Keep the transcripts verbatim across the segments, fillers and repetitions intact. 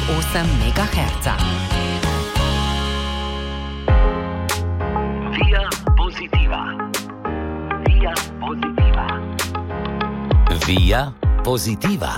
osem megaherca. Via pozitiva. Via pozitiva. Via pozitiva.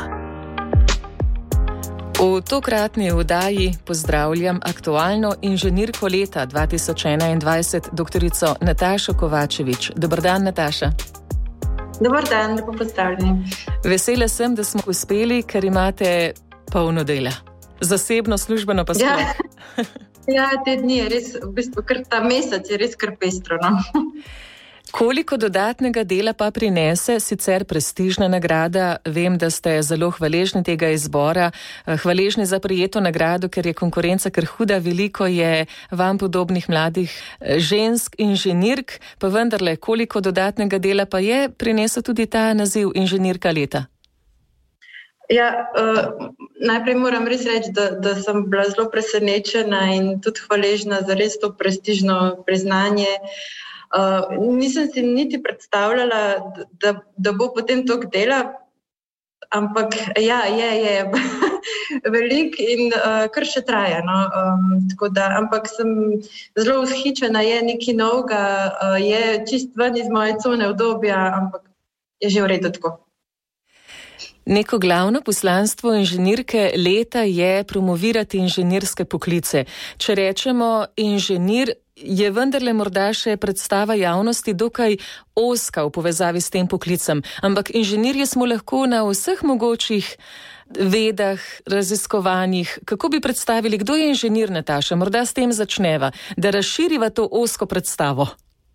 V tokratni oddaji pozdravljam aktualno inženirko leta dva tisoč enaindvajset, doktorico Natašo Kovačevič. Dober dan, Nataša. Dober dan, lepo pozdravljeni. Vesela sem, da smo uspeli, ker imate polno dela. Zasebno, službeno pa sploh. Ja, ja, te dni je res, v bistvu, kar ta mesec je res kar pestro, no. Koliko dodatnega dela pa prinese sicer prestižna nagrada? Vem, da ste zelo hvaležni tega izbora, hvaležni za prijeto nagrado, ker je konkurenca kar huda, veliko je vam podobnih mladih žensk inženirk, pa vendarle, koliko dodatnega dela pa je prinesel tudi ta naziv inženirka leta? Ja, uh, najprej moram res reči, da, da sem bila zelo presenečena in tudi hvaležna za res to prestižno priznanje. Uh, nisem si niti predstavljala, da, da bo potem toliko dela, ampak ja, je, je velik in uh, kar še traja. No? Um, tako da, ampak sem zelo vzhičena, je nekaj novega, uh, je čist ven iz moje cone obdobja, ampak je že v redu tako. Neko glavno poslanstvo inženirke leta je promovirati inženirske poklice. Če rečemo inženir, je vendarle morda še predstava javnosti dokaj ozka v povezavi s tem poklicem, ampak inženirji smo lahko na vseh mogočih vedah, raziskovanjih. Kako bi predstavili, kdo je inženir, Nataša? Morda s tem začneva, da razširiva to ozko predstavo.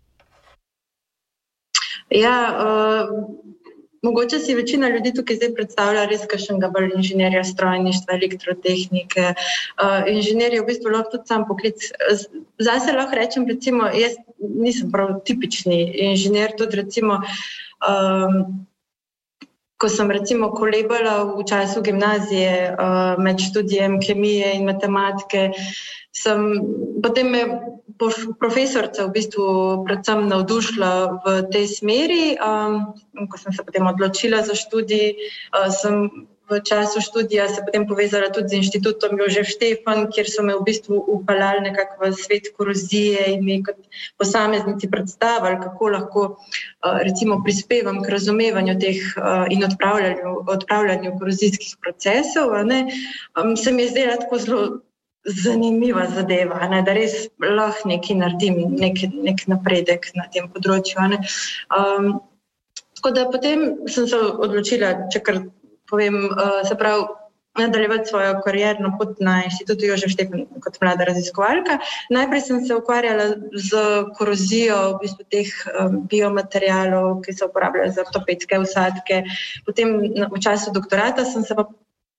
Ja, uh... Mogoče si večina ljudi tukaj zdaj predstavlja res kakšnega bolj inženirja strojništva, elektrotehnike. Uh, inženir je v bistvu lahko tudi sam poklic. Zdaj se lahko rečem, recimo, jaz nisem prav tipični inženir, tudi recimo, um, ko sem recimo kolebala v času gimnazije uh, med študijem kemije in matematike, sem potem me profesorica v bistvu predvsem navdušila v tej smeri. Um, ko sem se potem odločila za študij, uh, sem v času študija se potem povezala tudi z inštitutom Jožef Štefan, kjer so me v bistvu upeljali nekako v svet korozije in mi kot posameznici predstavili, kako lahko uh, recimo prispevam k razumevanju teh uh, in odpravljanju, odpravljanju korozijskih procesov. Ne? Um, se mi je zdela tako zelo zanimiva zadeva, ne, da res lahko nekaj naredim, nek, nek napredek na tem področju. Ne. Um, tako da potem sem se odločila, če kar povem, uh, se pravi, nadaljevati svojo karierno pot na inštitutu Jožef Štefan kot mlada raziskovalka. Najprej sem se ukvarjala z korozijo v bistvu teh um, biomaterialov, ki se uporabljajo za ortopedske vsadke. Potem v času doktorata sem se pa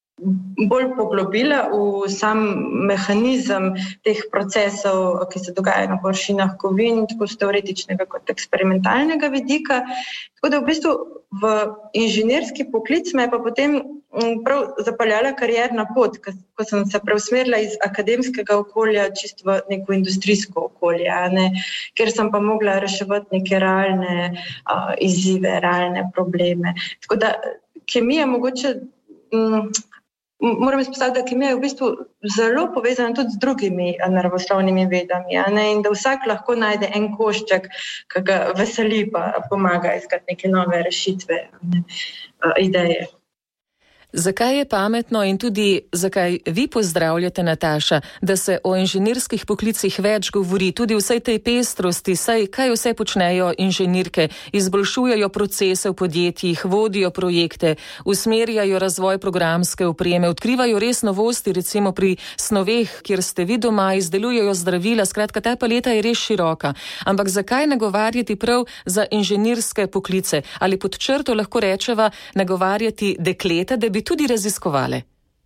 bolj poglobila v sam mehanizem teh procesov, ki se dogajajo na površinah kovin, tako z teoretičnega kot eksperimentalnega vidika. Tako da v bistvu v inženirski poklic me je pa potem prav zapeljala karierna pot, ko sem se preusmerila iz akademskega okolja čisto v neko industrijsko okolje, ne, kjer sem pa mogla reševati neke realne uh, izzive, realne probleme. Tako da kemija mogoče um, Moram izpostaviti, da kemija je v bistvu zelo povezana tudi z drugimi naravoslovnimi vedami, ne? In da vsak lahko najde en košček, ki ga veseli pa pomaga iskati neke nove rešitve, ne? Ideje. Zakaj je pametno in tudi zakaj vi pozdravljate, Nataša, da se o inženirskih poklicih več govori, tudi vsej tej pestrosti, saj kaj vse počnejo inženirke, izboljšujejo procese v podjetjih, vodijo projekte, usmerjajo razvoj programske opreme, odkrivajo res novosti, recimo pri snoveh, kjer ste vi doma, izdelujejo zdravila, skratka, ta paleta je res široka. Ampak zakaj nagovarjati prav za inženirske poklice? Ali pod črto lahko rečeva nagovarjati dekleta, da bi tudi raziskovale?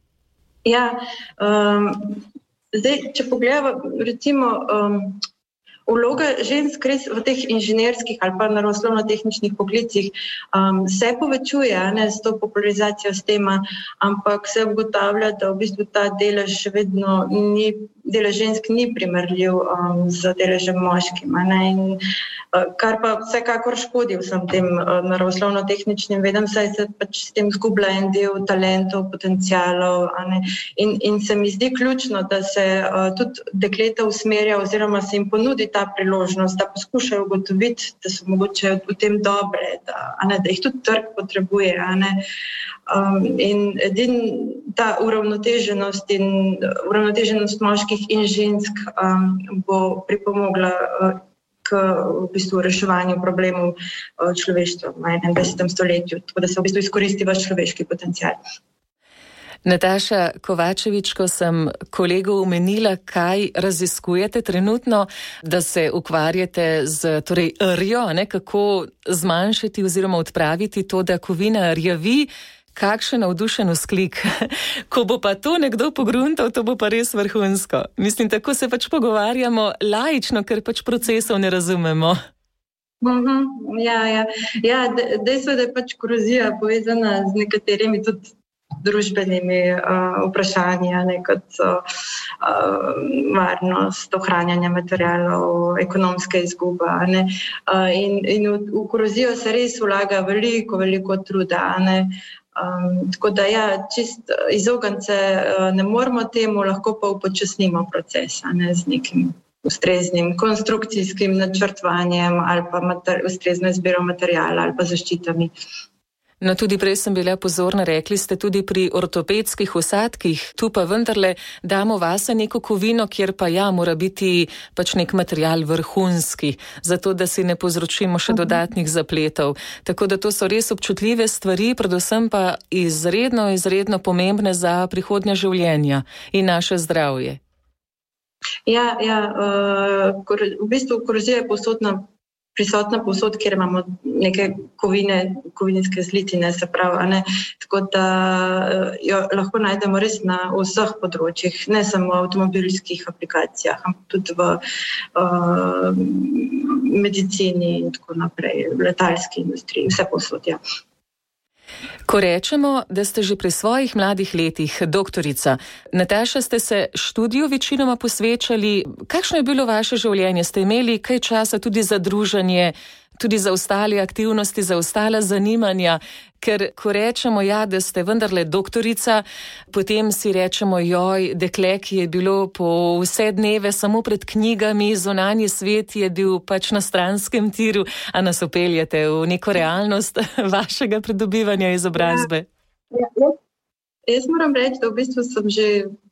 Ja, um, zdaj, če pogledamo, recimo, um, vloga žensk res v teh inženirskih ali pa naravoslovno-tehničnih poklicih um, se povečuje, ne, s to popularizacijo s tema, ampak se ugotavlja, da v bistvu ta delež še vedno ni delež žensk ni primerljiv um, z deležem moškim, a ne, in uh, kar pa vsekakor škodi vsem tem uh, naravoslovno-tehničnim vedem, saj se pač s tem zgublja en del talentov, potencialov, a ne, in, in se mi zdi ključno, da se uh, tudi dekleta usmerja oziroma se jim ponudi ta priložnost, da poskušajo ugotoviti, da so mogoče v tem dobre, da, a ne, da jih tudi trg potrebuje, a ne. Um, in edin ta uravnoteženost in uravnoteženost moških in žensk um, bo pripomogla uh, k v bistvu reševanju problemov uh, človeštva v enaindvajsetem stoletju, tako da se v bistvu izkoristi vaš človeški potencial. Nataša Kovačevič, ko sem kolegu omenila, kaj raziskujete trenutno, da se ukvarjate z torej rjo, ne, kako zmanjšati oziroma odpraviti to, da kovina rjavi, kakšen navdušen vzklik. Ko bo pa to nekdo pogruntal, to bo pa res vrhunsko. Mislim, tako se pač pogovarjamo laično, ker pač procesov ne razumemo. Uh-huh. Ja, ja. Ja, dejstvo, da je pač korozija povezana z nekaterimi tudi družbenimi uh, vprašanji, ne, kot so uh, varnost, ohranjanje materialov, ekonomska izguba. Ne, uh, in in v, v korozijo se res vlaga veliko, veliko truda. Ne. Um, tako da ja, čist izogniti se uh, ne moramo temu, lahko pa upočasnimo proces, ne, z nekim ustreznim konstrukcijskim načrtovanjem ali pa mater, ustrezno izbiro materijala ali pa zaščitami. No, tudi prej sem bila pozorna, rekli ste tudi pri ortopedskih vsadkih, tu pa vendarle damo vase neko kovino, kjer pa ja, mora biti pač nek material vrhunski, zato da si ne povzročimo še dodatnih zapletov. Tako da to so res občutljive stvari, predvsem pa izredno, izredno pomembne za prihodnja življenja in naše zdravje. Ja, ja, uh, kor, v bistvu korozija je posodna prisotna povsod, kjer imamo neke kovine, kovinske zlitine, se pravi, a ne, tako da jo lahko najdemo res na vseh področjih, ne samo v avtomobilskih aplikacijah, ampak tudi v uh, medicini in tako naprej, v letalski industriji, vse povsod, ja. Ko rečemo, da ste že pri svojih mladih letih doktorica, Nataša, ste se študiju večinoma posvečali. Kakšno je bilo vaše življenje? Ste imeli kaj časa tudi za druženje, tudi za ostale aktivnosti, za ostala zanimanja? Ker ko rečemo, ja, da ste vendarle doktorica, potem si rečemo, joj, dekle, ki je bilo po vse dneve samo pred knjigami, zunanji svet je bil pač na stranskem tiru, a nas upeljete v neko realnost vašega pridobivanja izobrazbe. Ja, ja, jaz moram reči, da v bistvu sem že,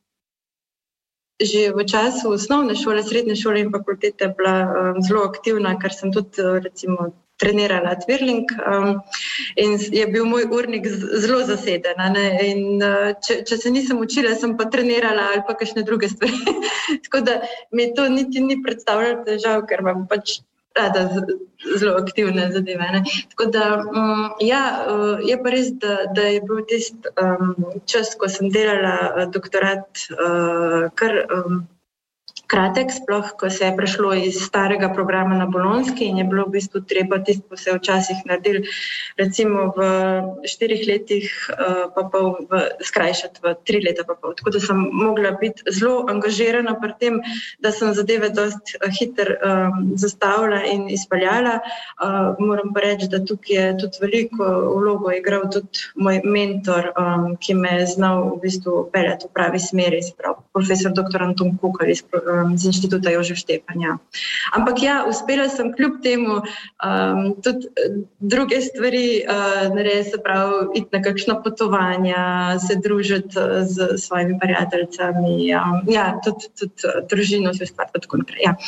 že v času osnovne šole, srednje šole in fakultete bila um, zelo aktivna, ker sem tudi recimo trenirala twirling um, in je bil moj urnik zelo zaseden. Ne? In uh, če, če se nisem učila, sem pa trenirala ali pa kakšne druge stvari. Tako da mi to niti ni predstavljalo težav, ker imam pač rada zelo aktivne zadeve. Ne? Tako da, um, ja, uh, je pa res, da, da je bil tist um, čas, ko sem delala uh, doktorat uh, kar um, kratek, sploh, ko se je prešlo iz starega programa na bolonjski in je bilo v bistvu treba tisto, ko se je včasih naredil, recimo v štirih letih uh, pa pol v, skrajšati v tri leta pa pol. Tako da sem mogla biti zelo angažirana pri tem, da sem zadeve dosti hiter um, zastavila in izpeljala. Uh, moram pa reči, da tukaj je tudi veliko vlogo igral tudi moj mentor, um, ki me je znal v bistvu peljati v pravi smeri, sprav, profesor doktor Anton Kukar iz z inštituta Jožef Štefan. Ja. Ampak ja, uspela sem kljub temu um, tudi druge stvari uh, narediti, se pravi, iti na kakšna potovanja, se družiti z svojimi prijateljicami, um, ja, tudi, tudi družino se ustvarjati tako naprej. Ja.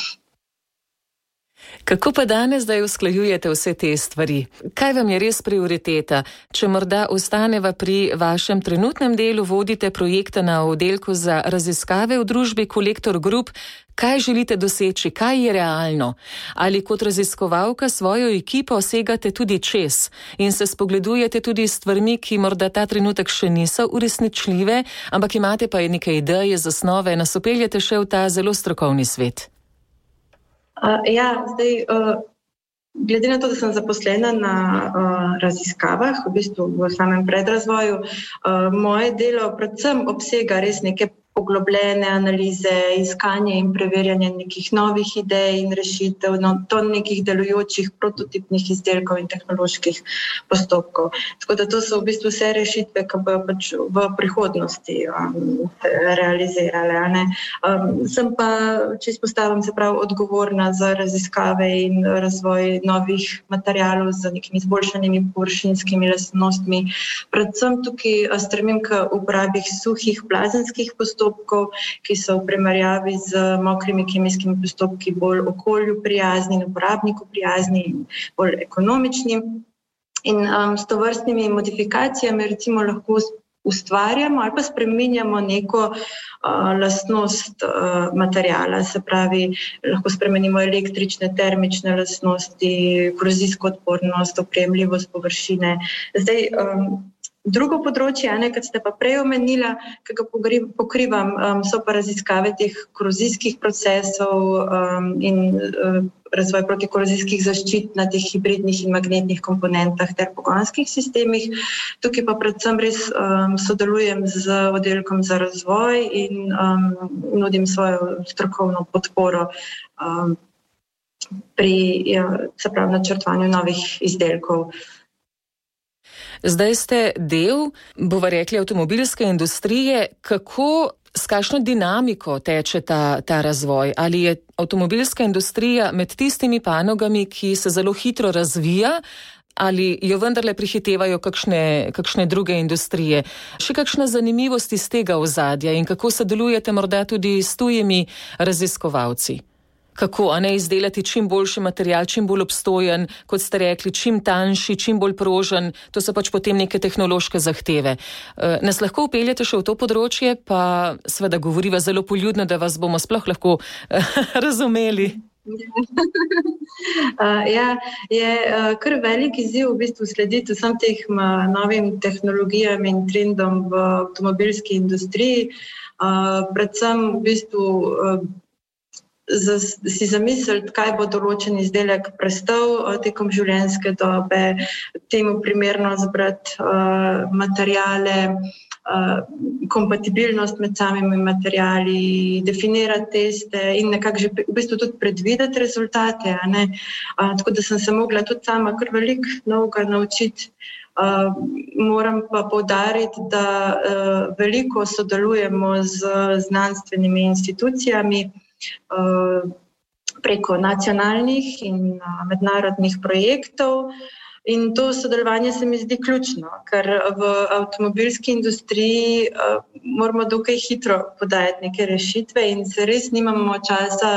Kako pa danes zdaj usklajujete vse te stvari? Kaj vam je res prioriteta? Če morda ostaneva pri vašem trenutnem delu, vodite projekte na oddelku za raziskave v družbi Kolektor Group, kaj želite doseči, kaj je realno? Ali kot raziskovalka svojo ekipo segate tudi čez in se spogledujete tudi s stvarmi, ki morda ta trenutek še niso uresničljive, ampak imate pa neke ideje, zasnove, nas upeljete še v ta zelo strokovni svet? Uh, ja, zdaj, uh, glede na to, da sem zaposlena na uh, raziskavah, v bistvu v samem predrazvoju, uh, moje delo predvsem obsega res neke poglobljene analize, iskanje in preverjanje nekih novih idej in rešitev, no, do nekih delujočih prototipnih izdelkov in tehnoloških postopkov. Tako da to so v bistvu vse rešitve, ki bojo pač v prihodnosti um, realizirale. Ne? Um, sem pa, če izpostavim, se pravi, odgovorna za raziskave in razvoj novih materialov z nekimi izboljšanimi površinskimi lastnostmi. Predvsem tukaj stremim k uporabi suhih plazenskih postopkov, ki so v primerjavi z mokrimi kemijskimi postopki bolj okolju prijazni in uporabniku prijazni in bolj ekonomični. In um, s tovrstnimi modifikacijami recimo lahko ustvarjamo ali pa spreminjamo neko uh, lastnost uh, materijala, se pravi, lahko spremenimo električne, termične lastnosti, korozijsko odpornost, opremljivost površine. Zdaj, um, drugo področje, ne, kot ste pa prej omenila, ki ga pokrivam, um, so pa raziskave teh korozijskih procesov um, in uh, razvoj protikorozijskih zaščit na teh hibridnih in magnetnih komponentah ter pogonskih sistemih. Tukaj pa predvsem res um, sodelujem z oddelkom za razvoj in um, nudim svojo strokovno podporo um, pri ja, se pravi, načrtovanju novih izdelkov. Zdaj ste del, bova rekli, avtomobilske industrije. Kako, s kakšno dinamiko teče ta, ta razvoj? Ali je avtomobilska industrija med tistimi panogami, ki se zelo hitro razvija, ali jo vendarle prihitevajo kakšne, kakšne druge industrije? Še kakšna zanimivost iz tega ozadja in kako sodelujete morda tudi s tujimi raziskovalci? Kako, a ne, izdelati čim boljši material, čim bolj obstojen, kot ste rekli, čim tanjši, čim bolj prožen, to so pač potem neke tehnološke zahteve. Nas lahko upeljete še v to področje, pa seveda govoriva zelo poljudno, da vas bomo sploh lahko razumeli. Uh, ja, je uh, kar velik izziv v bistvu slediti vsem teh uh, novim tehnologijam in trendom v avtomobilski industriji. Uh, predvsem v bistvu uh, Z, si zamisliti, kaj bo določen izdelek prestal tekom življenjske dobe, temu primerno zbrati uh, materijale, uh, kompatibilnost med samimi materijali, definirati teste in nekako že v bistvu tudi predvideti rezultate. A ne? Uh, tako da sem se mogla tudi sama kar veliko novega naučiti. Uh, moram pa poudariti, da uh, veliko sodelujemo z znanstvenimi institucijami, preko nacionalnih in mednarodnih projektov in to sodelovanje se mi zdi ključno, ker v avtomobilski industriji moramo dokaj hitro podajati neke rešitve in se res nimamo časa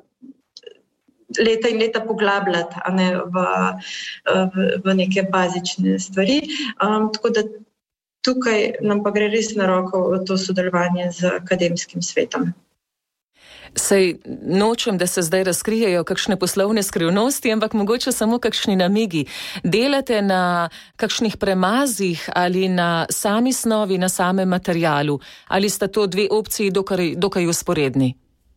leta in leta poglabljati, a ne v, v, v neke bazične stvari. Um, tako da tukaj nam pa gre res na roko to sodelovanje z akademskim svetom. Sej nočem, da se zdaj razkrijejo kakšne poslovne skrivnosti, ampak mogoče samo kakšni namigi. Delate na kakšnih premazih ali na sami snovi, na samem materialu? Ali sta to dve opciji dokaj, dokaj usporedni?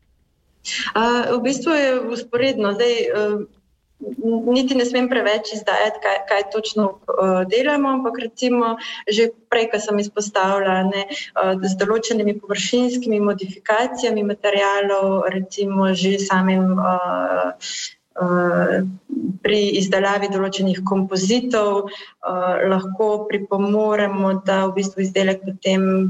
Uh, v bistvu je usporedno. Zdaj, uh, niti ne smem preveč izdajati, kaj, kaj točno uh, delamo, ampak recimo že prej, ko sem izpostavila, ne, uh, z določenimi površinskimi modifikacijami materialov, recimo že samim uh, uh, pri izdelavi določenih kompozitov uh, lahko pripomoremo, da v bistvu izdelek potem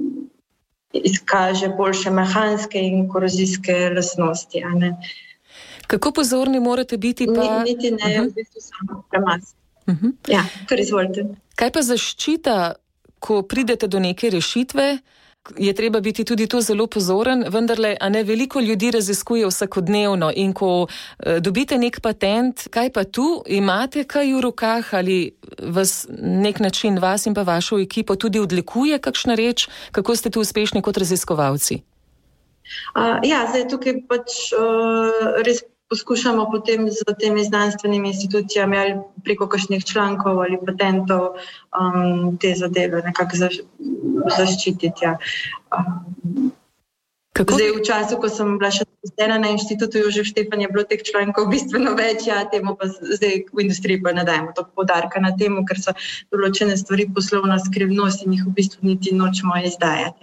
izkaže boljše mehanske in korozijske lastnosti, a ne. Kako pozorni morate biti pa... Niti ne, uh-huh. v bistvu samo premaz. Uh-huh. Ja, kar izvolite. Kaj pa zaščita, ko pridete do neke rešitve, je treba biti tudi to zelo pozoren, vendarle, a ne, veliko ljudi raziskuje vsakodnevno in ko uh, dobite nek patent, kaj pa tu, imate kaj v rokah ali vas nek način, vas in pa vašo ekipo tudi odlikuje kakšna reč, kako ste tu uspešni kot raziskovalci? Uh, ja, zdaj tukaj pač uh, res poskušamo potem z temi znanstvenimi institucijami ali preko kakšnih člankov ali patentov um, te zadeve nekako zaš, zaščititi. Ja. Um, zdaj v času, ko sem bila še zaposlena na inštitutu Jožef Štefan, je bilo teh člankov bistveno več, ja, temu pa zdaj v industriji pa ne dajemo to poudarka na temu, ker so določene stvari poslovna skrivnost in jih v bistvu niti nočemo izdajati. Ja.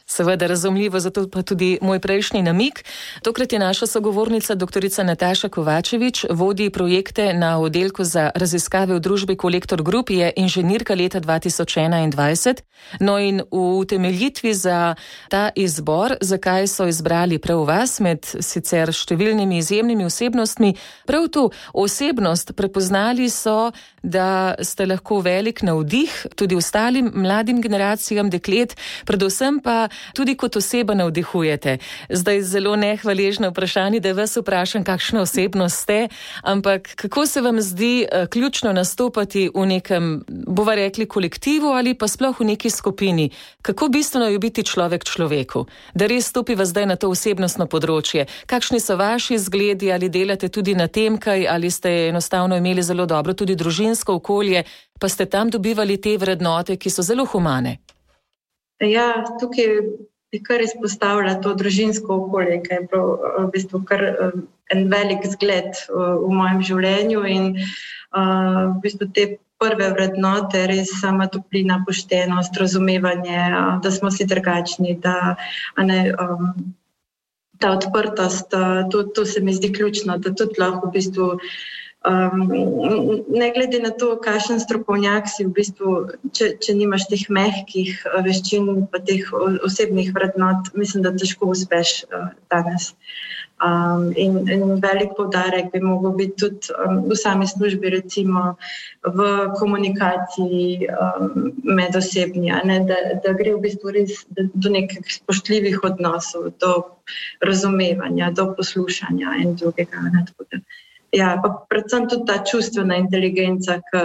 Seveda razumljivo, zato pa tudi moj prejšnji namik. Tokrat je naša sogovornica doktorica Nataša Kovačevič, vodi projekte na oddelku za raziskave v družbi Kolektor Group, je inženirka leta dva tisoč enaindvajset. No in v utemeljitvi za ta izbor, zakaj so izbrali prav vas med sicer številnimi izjemnimi osebnostmi, prav tu osebnost prepoznali so, da ste lahko velik navdih tudi ostalim mladim generacijam deklet, predvsem pa tudi kot oseba navdihujete. Zdaj zelo nehvaležno vprašanje, da vas vprašam, kakšna osebnost ste, ampak kako se vam zdi ključno nastopati v nekem, bova rekli, kolektivu ali pa sploh v neki skupini? Kako bistveno je biti človek človeku? Da res stopiva zdaj na to osebnostno področje. Kakšni so vaši zgledi, ali delate tudi na tem kaj, ali ste enostavno imeli zelo dobro tudi družinsko okolje, pa ste tam dobivali te vrednote, ki so zelo humane? Ja, tukaj bi kar izpostavila to družinsko okolje, ki je prav v bistvu kar en velik zgled v mojem življenju in v bistvu te prve vrednote, res sama toplina, poštenost, razumevanje, da smo si drugačni, da ne, ta odprtost, to, to se mi zdi ključno, da tudi lahko v bistvu Um, ne glede na to, kakšen strokovnjak si v bistvu, če, če nimaš teh mehkih veščin pa teh osebnih vrednot, mislim, da težko uspeš uh, danes. Um, in, in velik poudarek bi mogel biti tudi um, v sami službi, recimo v komunikaciji um, medosebni, ne, da, da gre v bistvu res do nekih spoštljivih odnosov, do razumevanja, do poslušanja in drugega. Ne, tako da. Ja, pa predvsem tudi ta čustvena inteligenca, ki,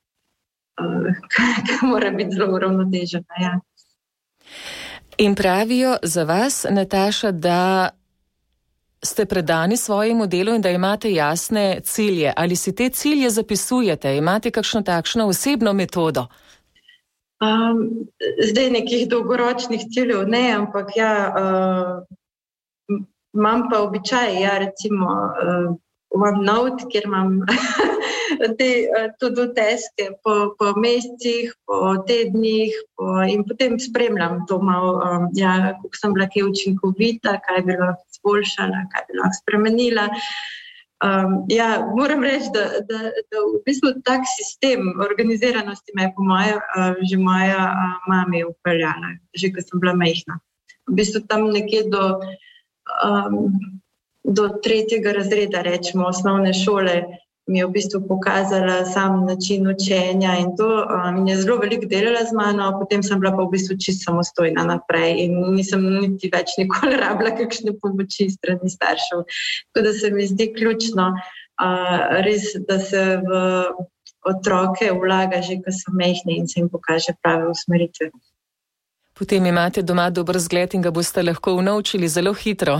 ki mora biti zelo uravnotežena. Ja. In pravijo za vas, Nataša, da ste predani svojemu delu in da imate jasne cilje. Ali si te cilje zapisujete? Imate kakšno takšno osebno metodo? Um, zdaj nekih dolgoročnih ciljev ne, ampak ja, uh, imam pa običaj, ja, recimo, uh, imam note, kjer imam te to-do taske po, po mesecih, po tednih po, in potem spremljam to malo, um, ja, kako sem bila kaj učinkovita, kaj bi lahko izboljšala, kaj bi lahko spremenila. Um, ja, moram reči, da, da, da v bistvu tak sistem organiziranosti me je po moje uh, že moja uh, mami upeljala, že ko sem bila majhna. V bistvu tam nekje do um, do tretjega razreda, rečemo, osnovne šole, mi je v bistvu pokazala sam način učenja in to, um, in je zelo veliko delala z mano, potem sem bila pa v bistvu čisto samostojna naprej in nisem niti več nikoli rabila kakšne pomoči strani staršev. Tako da se mi zdi ključno uh, res, da se v otroke vlaga že, ko so majhni in se jim pokaže prave usmeritve. Potem imate doma dober zgled in ga boste lahko unovčili zelo hitro.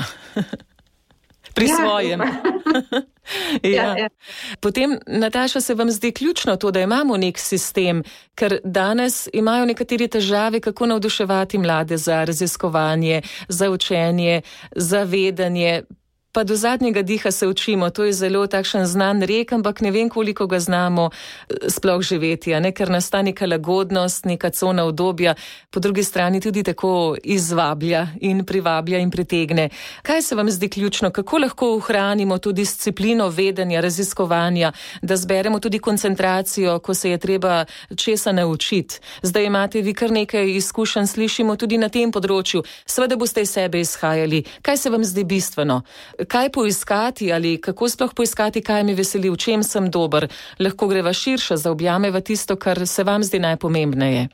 Pri ja, svojem. ja. Ja, ja. Potem, Nataša, se vam zdi ključno to, da imamo nek sistem, ker danes imajo nekateri težave, kako navduševati mlade za raziskovanje, za učenje, za vedenje. Pa do zadnjega diha se učimo, to je zelo takšen znan rek, ampak ne vem, koliko ga znamo sploh živeti, a ne, ker nasta neka lagodnost, neka cona udobja, po drugi strani tudi tako izvablja in privablja in pritegne. Kaj se vam zdi ključno, kako lahko ohranimo to disciplino vedenja, raziskovanja, da zberemo tudi koncentracijo, ko se je treba česa naučiti? Zdaj imate vi kar nekaj izkušenj, slišimo tudi na tem področju, seveda boste iz sebe izhajali. Kaj se vam zdi bistveno? Kaj poiskati ali kako sploh poiskati, kaj me veseli, v čem sem dober? Lahko greva širše, zaobjameva tisto, kar se vam zdi najpomembneje.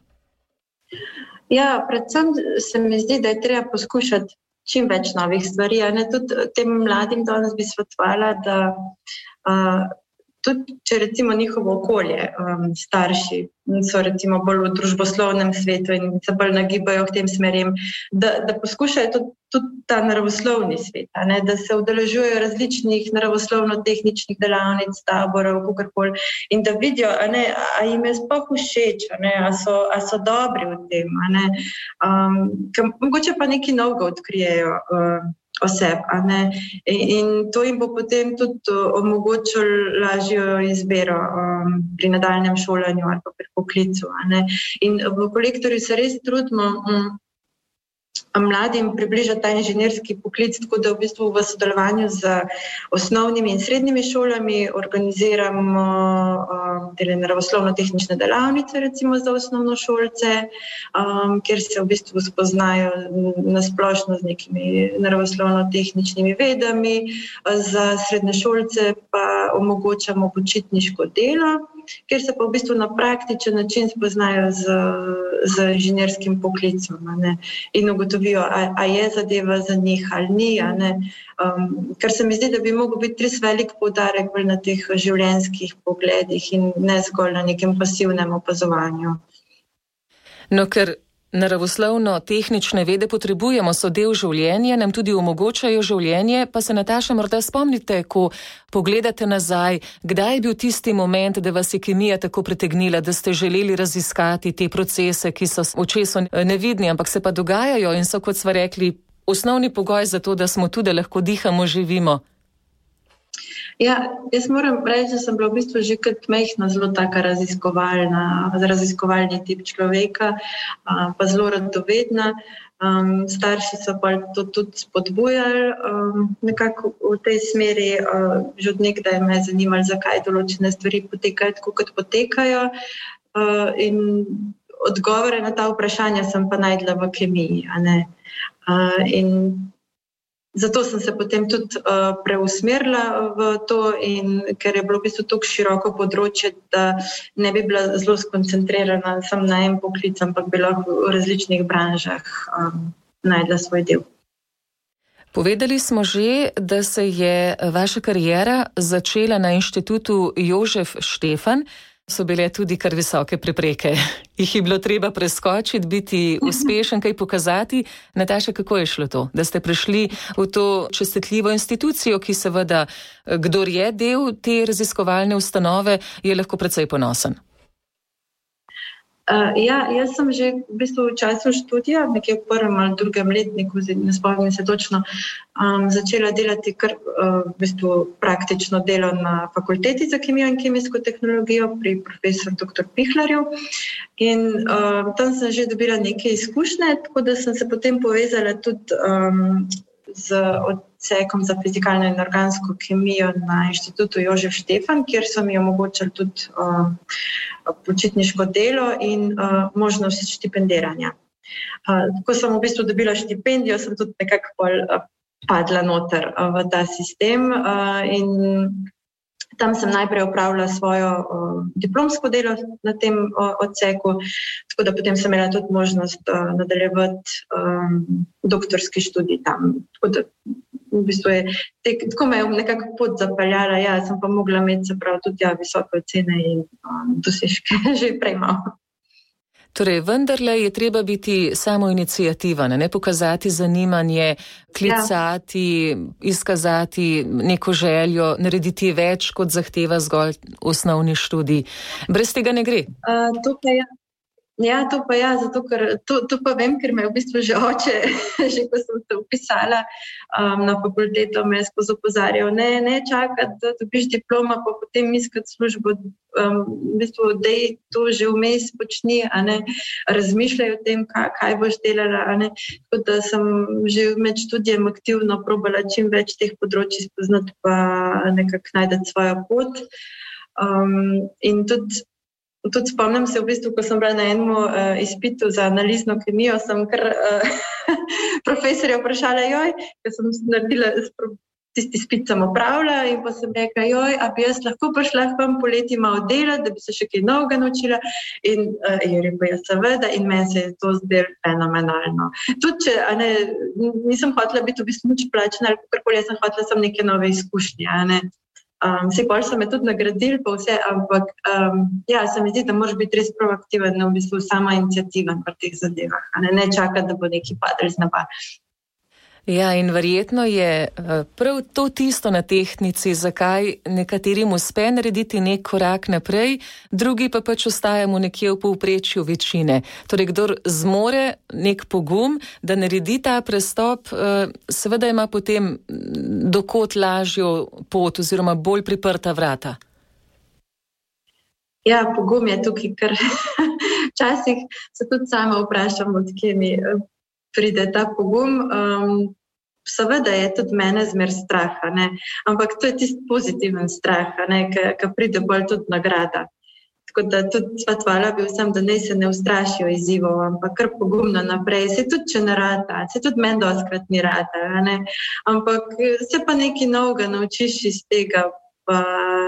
Ja, predvsem se mi zdi, da je treba poskušati čim več novih stvari. Ne? Tudi tem mladim danes bi svetovala, da uh, tudi če recimo njihovo okolje, um, starši so recimo bolj v družboslovnem svetu in se bolj nagibajo k tem smerem, da, da poskušajo tudi, tudi ta naravoslovni svet, ne? Da se udeležujejo različnih naravoslovno-tehničnih delavnic, taborov, kakorkoli, in da vidijo, a, ne, a jim je sploh všeč, a, ne, a, so, a so dobri v tem, a ne, um, ka, mogoče pa nekaj novega odkrijejo uh, oseb, a ne, in, in to jim bo potem tudi omogočilo lažjo izbiro um, pri nadaljnjem šolanju ali pa pri poklicu, a ne. In v Kolektorju se res trudimo, um, mladim približa ta inženirski poklic, tako da v bistvu v sodelovanju z osnovnimi in srednjimi šolami organiziramo uh, naravoslovno-tehnične delavnice, recimo za osnovnošolce, um, kjer se v bistvu spoznajo nasplošno z nekimi naravoslovno-tehničnimi vedami, za srednješolce pa omogočamo počitniško delo, kjer se pa v bistvu na praktičen način spoznajo z, z inženjerskim poklicom, ne, in ugotovijo, a, a je zadeva za njih ali ni, a ne. Um, ker se mi zdi, da bi mogel biti res velik poudarek bolj na teh življenjskih pogledih in ne zgolj na nekem pasivnem opazovanju. No, ker naravoslovno-tehnične vede potrebujemo, so del življenja, nam tudi omogočajo življenje, pa se, Nataša, morda spomnite, ko pogledate nazaj, kdaj je bil tisti moment, da vas je kemija tako pritegnila, da ste želeli raziskati te procese, ki so očesu nevidni, ampak se pa dogajajo in so, kot sva rekli, osnovni pogoj za to, da smo tu, da lahko dihamo, živimo. Ja, jaz moram reči, da sem bila v bistvu že kot majhna zelo taka raziskovalna, raziskovalni tip človeka, pa zelo radovedna. Um, starši so pa to tudi spodbujali um, nekako v tej smeri. Uh, že od nekdaj me je zanimalo, zakaj določene stvari potekajo tako, kot potekajo. Uh, in odgovore na ta vprašanja sem pa najdla v kemiji. A ne? Uh, in Zato sem se potem tudi uh, preusmerila v to, in ker je bilo v bistvu tako široko področje, da ne bi bila zelo skoncentrirana samo na en poklic, ampak bi lahko v različnih branžah um, najdla svoj del. Povedali smo že, da se je vaša kariera začela na inštitutu Jožef Štefan. So bile tudi kar visoke prepreke. Jih je bilo treba preskočiti, biti uspešen, kaj pokazati. Nataša, kako je šlo to, da ste prišli v to častitljivo institucijo, ki seveda, kdor je del te raziskovalne ustanove, je lahko precej ponosen? Uh, ja, jaz sem že v bistvu v času študija, nekje v prvem ali drugem letniku, ne spomnim se točno, um, začela delati kar uh, v bistvu praktično delo na fakulteti za kemijo in kemijsko tehnologijo pri profesor doktor Pihlarju. In uh, tam sem že dobila neke izkušnje, tako da sem se potem povezala tudi um, z odsekom za fizikalno in organsko kemijo na inštitutu Jožef Štefan, kjer so mi omogočili tudi uh, počitniško delo in uh, možnost štipendiranja. Uh, ko sem v bistvu dobila štipendijo, sem tudi nekako pol, uh, padla noter uh, v ta sistem uh, in tam sem najprej opravila svojo uh, diplomsko delo na tem uh, odseku, tako da potem sem imela tudi možnost uh, nadaljevati um, doktorski študij tam. Tako da v bistvu je, tek, tako me je nekako pot zapeljala, ja, sem pa mogla imeti se prav tudi ja, visoke ocene in um, dosežke že prej malo. Torej, vendarle je treba biti samoiniciativan, ne pokazati zanimanje, klicati, ja. izkazati neko željo, narediti več, kot zahteva zgolj osnovni študij. Brez tega ne gre. Uh, to pa ja. Ja, to pa ja, zato ker to, to pa vem, ker me je v bistvu že oče, že ko sem se upisala um, na fakulteto, me je skozi opozarjal, ne, ne čakati, da dobiš diploma, pa potem iskati službo, um, v bistvu, dej to že vmes počni, a ne, razmišljaj o tem, kaj, kaj boš delala, a ne, tako da sem že med študijem aktivno probala čim več teh področji spoznati, pa nekako najdeti svojo pot. Um, in tudi Tudi spomnim se v bistvu, ko sem bila na enem uh, izpitu za analizno kemijo, sem kar uh, profesorja vprašala, joj, ker sem naredila tisti izpit sem opravila in pa sem rekla, joj, a bi jaz lahko prišla k vam poleti malo delati, da bi se še kaj novega naučila. In uh, je rekel, ja, seveda, in meni se je to zdelo fenomenalno. Tudi, če a ne, nisem hotela biti v bistvu nič plačena ali kakorkoli, jaz sem hotela sem neke nove izkušnje, a ne. Um, vse bolj so me tudi nagradili, pa vse, ampak um, ja, se mi zdi, da moraš biti res proaktiven, v bistvu sama inicijativen pri teh zadevah, a ne, ne čakati, da bo neki padel z neba. Ja, in verjetno je prav to tisto na tehtnici, zakaj nekaterim uspe narediti nek korak naprej, drugi pa pač ostajamo nekje v povprečju večine. Torej, kdor zmore nek pogum, da naredi ta prestop, seveda ima potem dokot lažjo pot oziroma bolj priprta vrata. Ja, pogum je tukaj, ker včasih se tudi sama vprašam, odkje mi pride ta pogum. Um, seveda je tudi mene zmer strah, ne? Ampak to je tisti pozitiven strah, ki pride bolj tudi nagrada. Tako da tudi svetvala bi vsem, da ne se ne ustrašijo izzivov, ampak kar pogumno naprej. Se tudi, če ne rata, se tudi meni doskrat ni rata, ne? Ampak se pa nekaj novega naučiš iz tega, pa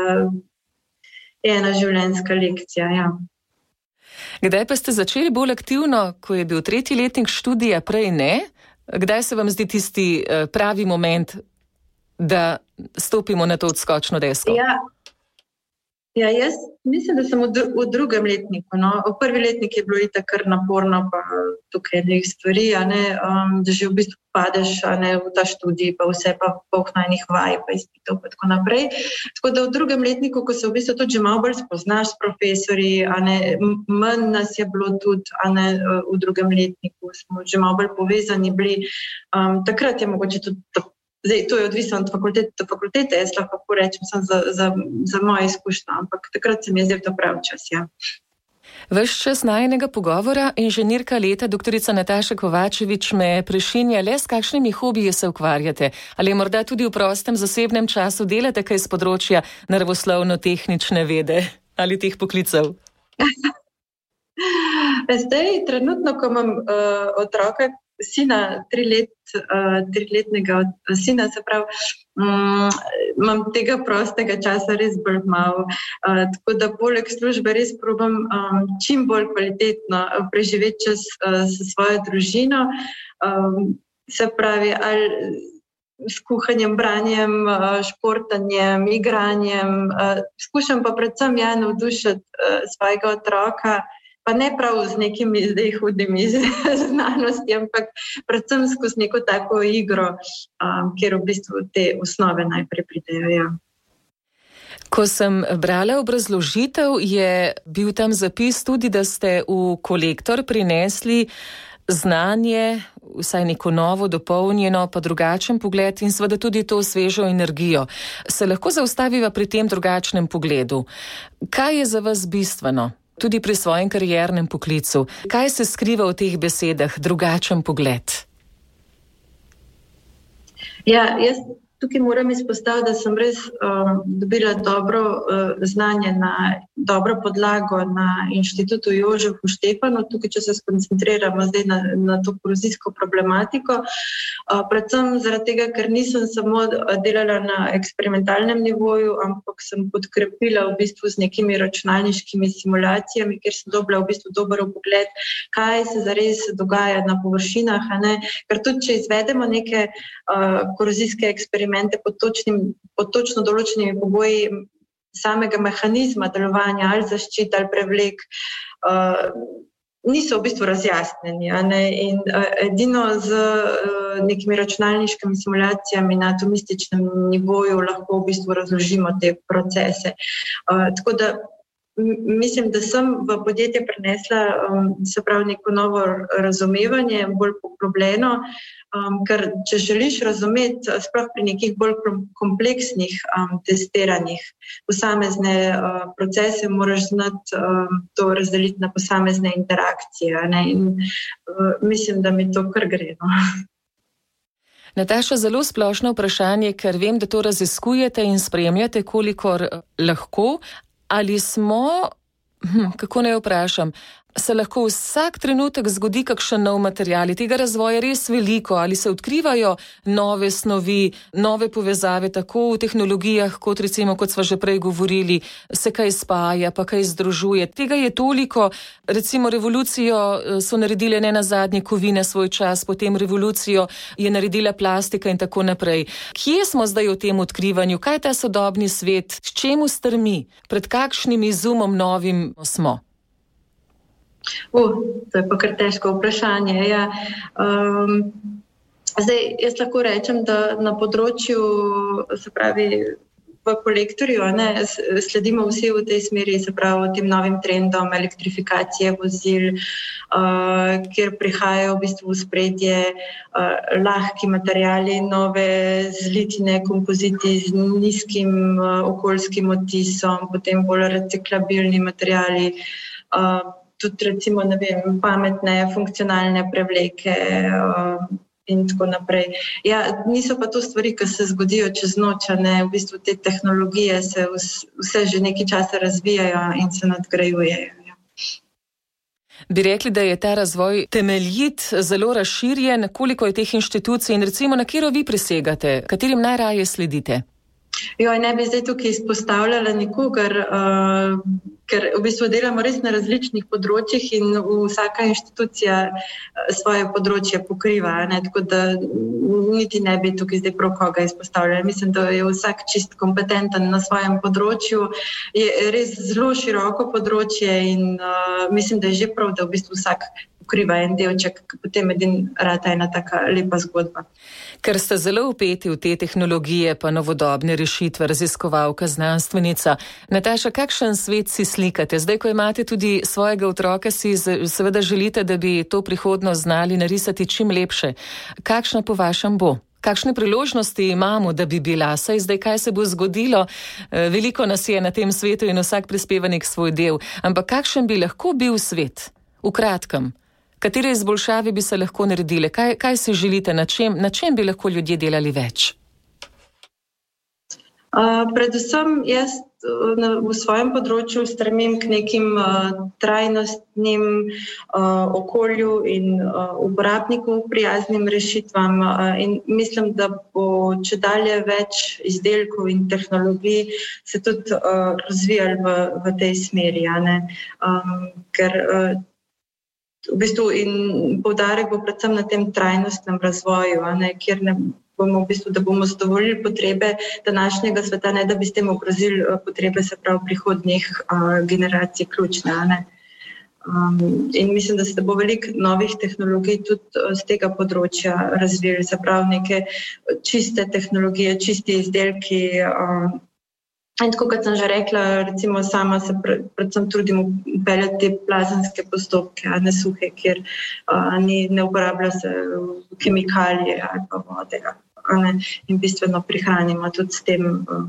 je ena življenjska lekcija, ja. Kdaj pa ste začeli bolj aktivno, ko je bil tretji letnik študija, prej ne? Kdaj se vam zdi tisti pravi moment, da stopimo na to odskočno desko? Ja, ja jaz mislim, da sem v, dru- v drugem letniku. No. V prvi letnik je bilo itak kar naporno, pa tukaj nekaj stvari, a ne, um, da že v bistvu padeš a ne, v ta študij, pa vse pa pohnanih vaj, pa izpitov, pa tako naprej. Tako da v drugem letniku, ko se v bistvu tudi že malo bolj spoznaš s profesorji, a ne, manj nas je bilo tudi, a ne, v drugem letniku smo že malo bolj povezani bili. Um, takrat je mogoče tudi tako. Zdaj, to je odvisno od fakultete do fakultete, jaz lahko rečem sem za, za, za moje izkušnje, ampak takrat se mi je zdel to prav čas, ja. Ves čas najinega pogovora inženirka leta doktorica Nataša Kovačevič me prešinja, le s kakšnimi hobiji se ukvarjate? Ali morda tudi v prostem zasebnem času delate kaj z področja naravoslovno-tehnične vede ali teh poklicev? Zdaj, trenutno, ko imam uh, otroka, sina, tri let, uh, triletnega sina, se pravi, um, imam tega prostega časa res bolj malo. Uh, tako da poleg službe res probam um, čim bolj kvalitetno preživeti čas uh, s svojo družino. Um, se pravi, ali s kuhanjem, branjem, uh, športanjem, igranjem. Uh, skušam pa predvsem ja navdušiti uh, svojega otroka, pa ne prav z nekimi zdaj hudimi znanosti, ampak predvsem skozi neko tako igro, um, kjer v bistvu te osnove najprej pridejo. Ja. Ko sem brala obrazložitev, je bil tam zapis tudi, da ste v kolektor prinesli znanje, vsaj neko novo, dopolnjeno, pa drugačen pogled in seveda tudi to svežo energijo. Se lahko zaustaviva pri tem drugačnem pogledu? Kaj je za vas bistveno? Tudi pri svojem kariernem poklicu. Kaj se skriva v teh besedah, drugačen pogled? Ja, jaz tukaj moram izpostaviti, da sem res um, dobila dobro uh, znanje, na dobro podlago na Inštitutu Jožefu Štefanu, tukaj, če se skoncentriramo zdaj na, na to korozijsko problematiko. Uh, predvsem zaradi tega, ker nisem samo delala na eksperimentalnem nivoju, ampak sem podkrepila v bistvu z nekimi računalniškimi simulacijami, kjer sem dobila v bistvu dober pogled, kaj se zares dogaja na površinah, a ne? Ker tudi, če izvedemo neke uh, korozijske eksperimente, Pod, točnim, pod točno določenimi pogoji samega mehanizma delovanja ali zaščit ali prevlek uh, niso v bistvu razjasnjeni. A ne? In uh, edino z uh, nekimi računalniškimi simulacijami na atomističnem nivoju lahko v bistvu razložimo te procese. Uh, tako da mislim, da sem v podjetje prinesla um, se pravi neko novo razumevanje, bolj poglobljeno, um, ker če želiš razumeti, sploh pri nekih bolj kompleksnih um, testiranjih posamezne uh, procese, moraš znati um, to razdeliti na posamezne interakcije. Ne? In uh, mislim, da mi to kar gre. No? Nataša, zelo splošno vprašanje, ker vem, da to raziskujete in spremljate, kolikor lahko. Ali smo, hm, kako naj vprašam, se lahko vsak trenutek zgodi kakšen nov material, tega razvoja je res veliko, ali se odkrivajo nove snovi, nove povezave, tako v tehnologijah, kot recimo, kot sva že prej govorili, se kaj spaja, pa kaj združuje. Tega je toliko, recimo revolucijo so naredile ne nazadnje kovine svoj čas, potem revolucijo je naredila plastika in tako naprej. Kje smo zdaj v tem odkrivanju? Kaj je ta sodobni svet? S čemu strmi? Pred kakšnim izumom novim smo? Uh, to je pa kar težko vprašanje. Ja. Um, zdaj, jaz lahko rečem, da na področju, se pravi, v kolektorju, ne, sledimo vsi v tej smeri, se pravi, tem novim trendom elektrifikacije vozil, uh, kjer prihajajo v bistvu v spredje uh, lahki materiali, nove zlitine, kompoziti z nizkim uh, okoljskim odtisom, potem bolj reciklabilni materiali. Uh, tudi recimo, ne vem, pametne, funkcionalne prevleke uh, in tako naprej. Ja, niso pa to stvari, ki se zgodijo čez noč, ne, v bistvu te tehnologije se vse že nekaj časa razvijajo in se nadgrajujejo. Ja. Bi rekli, da je ta razvoj temeljit, zelo razširjen, koliko je teh inštitucij in recimo na katero vi prisegate, katerim najraje sledite? Jo, ne bi zdaj tukaj izpostavljala nikogar, uh, ker v bistvu delamo res na različnih področjih in vsaka inštitucija svoje področje pokriva, ne, tako da niti ne bi tukaj zdaj prav koga izpostavljala. Mislim, da je vsak čist kompetenten na svojem področju, je res zelo široko področje in uh, mislim, da je že prav, da v bistvu vsak pokriva en delček, potem edin rata ena taka lepa zgodba. Ker ste zelo vpeti v te tehnologije pa novodobne rešitve, raziskovalka, znanstvenica. Nataša, kakšen svet si slikate? Zdaj, ko imate tudi svojega otroka, si seveda želite, da bi to prihodnost znali narisati čim lepše. Kakšna po vašem bo? Kakšne priložnosti imamo, da bi bila? Saj zdaj, kaj se bo zgodilo? Veliko nas je na tem svetu in vsak prispeva nek svoj del. Ampak kakšen bi lahko bil svet? V kratkem. Katere izboljšave bi se lahko naredile? Kaj, kaj si želite? Na čem, na čem bi lahko ljudje delali več? Uh, predvsem jaz uh, v svojem področju stremim k nekim uh, trajnostnim uh, okolju in uh, uporabniku prijaznim rešitvam uh, in mislim, da bo čedalje več izdelkov in tehnologij se tudi uh, razvijali v, v tej smeri, ja, ne? Um, ker uh, v bistvu in poudarek bo predvsem na tem trajnostnem razvoju, a ne, kjer ne bomo v bistvu, da bomo zadovoljili potrebe današnjega sveta, ne da bi s tem ogrozili potrebe se prav prihodnjih uh, generacij ključne, a ne. Um, in mislim, da se bo veliko novih tehnologij tudi z tega področja razvili, se pravi neke čiste tehnologije, čisti izdelki. Um, In tako, kot sem že rekla, recimo sama se pre, predvsem trudim upeljati te plazenske postopke, a ne suhe, kjer a, ni, ne uporablja se kemikalije ali pa vode, a ne, in bistveno prihranimo tudi s tem. A.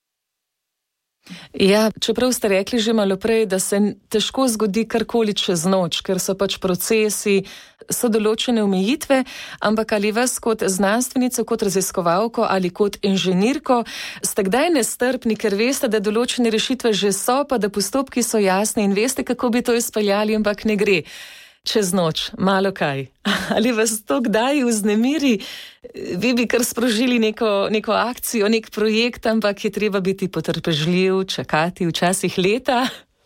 Ja, čeprav ste rekli že malo prej, da se težko zgodi karkoli čez noč, ker so pač procesi, so določene omejitve, ampak ali vas kot znanstvenico, kot raziskovalko ali kot inženirko ste kdaj nestrpni, ker veste, da določene rešitve že so, pa da postopki so jasni in veste, kako bi to izpeljali, ampak ne gre čez noč, malo kaj. Ali vas to kdaj vznemiri? Vi bi kar sprožili neko, neko akcijo, nek projekt, ampak je treba biti potrpežljiv, čakati včasih leta?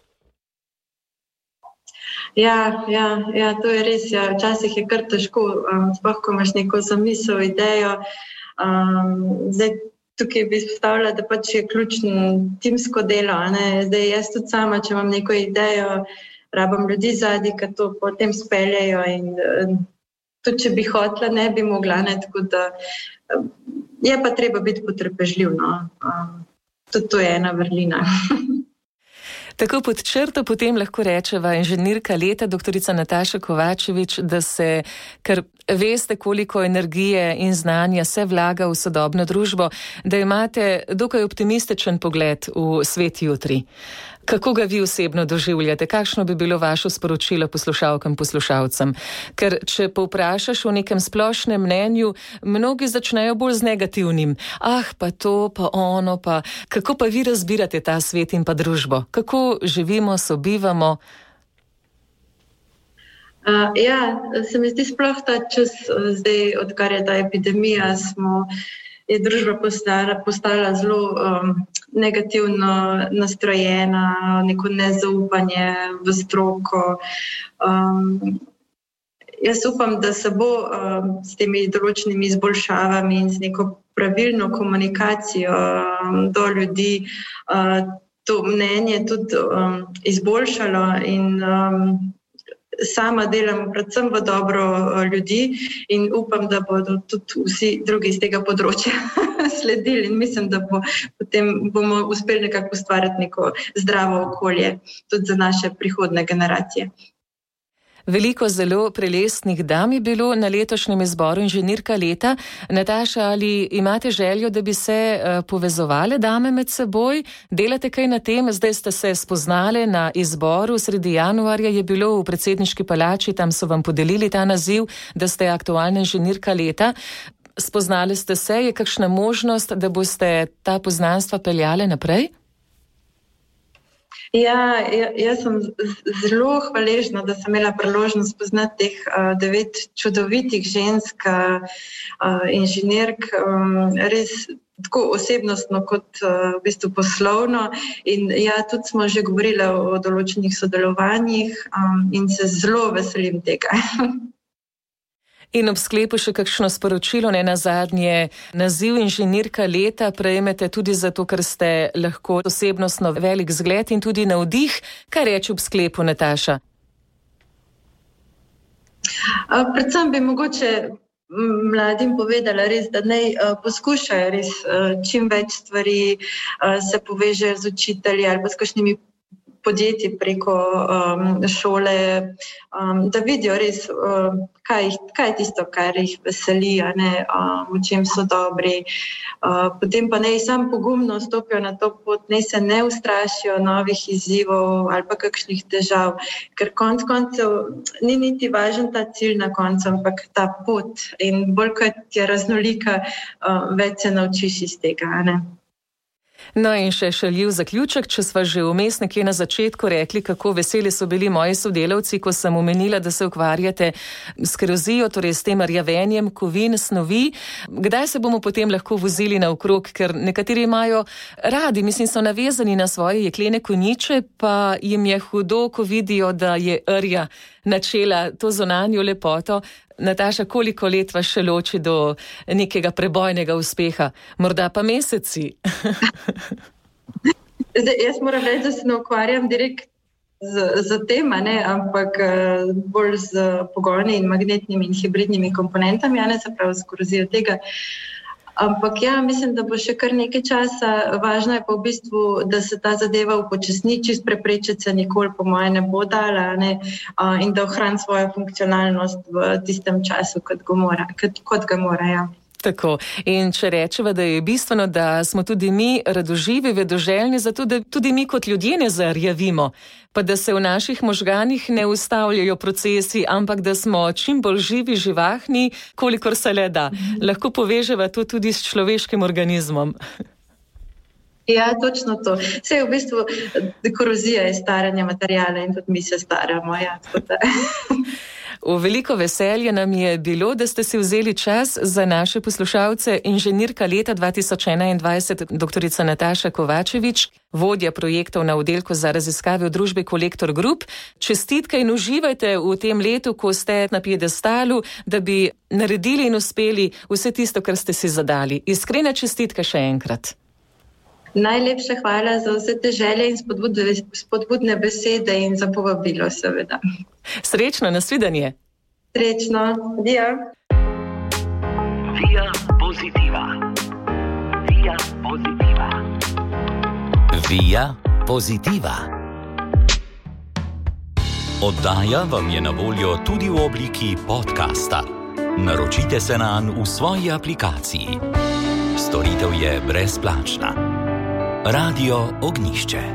Ja, ja, ja, to je res. Ja. Včasih je kar težko, um, sploh ko imaš neko zamisel, idejo. Um, zdaj, tukaj bi izpostavila, da pač je ključno timsko delo. Ne? Zdaj, jaz tudi sama, če imam neko idejo, rabam ljudi zadnji, ki to potem speljajo in uh, tudi, če bi hotela, ne bi mogla. Ne? Tako da uh, je pa treba biti potrpežljiv. No? Um, tudi to je ena vrlina. Tako pod črto potem lahko rečeva inženirka leta, doktorica Nataša Kovačevič, da se, ker veste, koliko energije in znanja se vlaga v sodobno družbo, da imate dokaj optimističen pogled v svet jutri. Kako ga vi osebno doživljate? Kakšno bi bilo vaše sporočilo poslušalkam, poslušalcem? Ker če povprašaš o nekem splošnem mnenju, mnogi začnejo bolj z negativnim. Ah, pa to, pa ono, pa kako pa vi razbirate ta svet in pa družbo? Kako živimo, sobivamo? Uh, ja, se mi zdi sploh ta čas, zdaj, odkar je ta epidemija, smo je družba postala, postala zelo um, negativno nastrojena, neko nezaupanje v stroko. Um, jaz upam, da se bo um, s temi določenimi izboljšavami in z neko pravilno komunikacijo um, do ljudi uh, to mnenje tudi um, izboljšalo in um, sama delam predvsem v dobro ljudi in upam, da bodo tudi vsi drugi iz tega področja sledili in mislim, da bo, potem bomo uspeli nekako ustvariti neko zdravo okolje tudi za naše prihodne generacije. Veliko zelo prelestnih dam je bilo na letošnjem izboru inženirka leta. Nataša, ali imate željo, da bi se uh, povezovale dame med seboj? Delate kaj na tem? Zdaj ste se spoznale na izboru, sredi januarja je bilo v predsedniški palači, tam so vam podelili ta naziv, da ste aktualna inženirka leta. Spoznali ste se, je kakšna možnost, da boste ta poznanstva peljale naprej? Ja, jaz sem zelo hvaležna, da sem imela priložnost spoznati teh uh, devet čudovitih žensk, uh, inženirk, um, res tako osebnostno kot uh, v bistvu poslovno. In ja, tudi smo že govorili o določenih sodelovanjih um, in se zelo veselim tega. In ob sklepu še kakšno sporočilo, ne nazadnje, naziv inženirka leta prejmete tudi zato, ker ste lahko osebnostno velik zgled in tudi navdih. Kaj reči ob sklepu, Nataša? Predvsem bi mogoče mladim povedala res, da naj poskušajo res čim več stvari, se povežejo z učitelji ali pa s kakšnimi podjetji preko um, šole, um, da vidijo res, um, kaj, kaj je tisto, kar jih veseli, a ne, um, v čem so dobri. Uh, potem pa naj sam pogumno stopijo na to pot, naj se ne ustrašijo novih izzivov ali pa kakšnih težav, ker konc koncev ni niti važen ta cilj na koncu, ampak ta pot. In bolj kot je raznolika, uh, več se naučiš iz tega, a ne. No in še šaljiv zaključek, če sva že vmes nekje na začetku rekli, kako veseli so bili moji sodelavci, ko sem omenila, da se ukvarjate s kerozijo, torej s tem rjavenjem kovin, snovi. Kdaj se bomo potem lahko vozili naokrog, ker nekateri imajo radi, mislim, so navezani na svoje jeklene konjiče, pa jim je hudo, ko vidijo, da je rja načela to zunanjo lepoto. Nataša, koliko let vas še loči do nekega prebojnega uspeha? Morda pa meseci? Zdaj, jaz moram reči, da se ne ukvarjam direkt z, z tem, ne, ampak bolj z pogoni in magnetnimi in hibridnimi komponentami, a ne, se pravi z korozijo tega. Ampak ja, mislim, da bo še kar nekaj časa. Važno je pa v bistvu, da se ta zadeva upočasni, čist preprečiti se nikoli po moje ne bo dala, ne, in da ohrani svojo funkcionalnost v tistem času, kot ga mora, kot ga mora, ja. Tako. In če rečeva, da je bistveno, da smo tudi mi radoživi, vedoželjni, zato da tudi mi kot ljudje ne zarjavimo, pa da se v naših možganih ne ustavljajo procesi, ampak da smo čim bolj živi, živahni, kolikor se le da. Mm-hmm. Lahko poveževa to tudi s človeškim organizmom. Ja, točno to. Vse v bistvu korozija je staranje materijala in tudi mi se staramo, ja, tako da. V veliko veselje nam je bilo, da ste si vzeli čas za naše poslušalce. Inženirka leta dva tisoč enaindvajset, doktorica Nataša Kovačevič, vodja projektov na oddelku za raziskave v družbi Kolektor Group. Čestitke in uživajte v tem letu, ko ste na piedestalu, da bi naredili in uspeli vse tisto, kar ste si zadali. Iskrena čestitka še enkrat. Najlepša hvala za vse te želje in spodbudne, spodbudne besede in za povabilo, seveda. Srečno, nasvidenje. Srečno, ja. Via Positiva. Via Positiva. Via Positiva. Oddaja vam je na voljo tudi v obliki podcasta. Naročite se nanj v svoji aplikaciji. Storitev je brezplačna. Radio Ognjišče.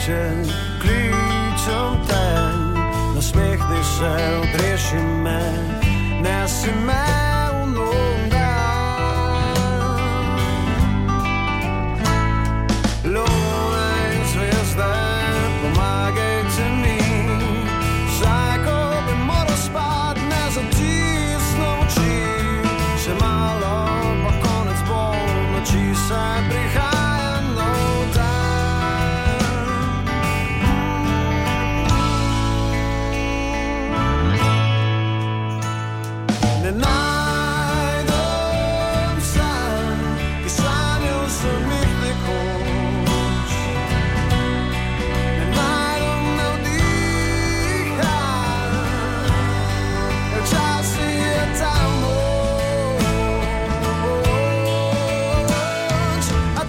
oče, kličem te, nasmehni se, odreši me, nesi me v noga. Lune in zvezde, pomagajte mi, saj ko bi moral spat, ne zatisnem oči, še malo, pa konec bo, noči se prihaja nov dan. Ne najdem san, ki sanjal sem jih nekoč. Ne najdem navdiha, včasih je ta moč. A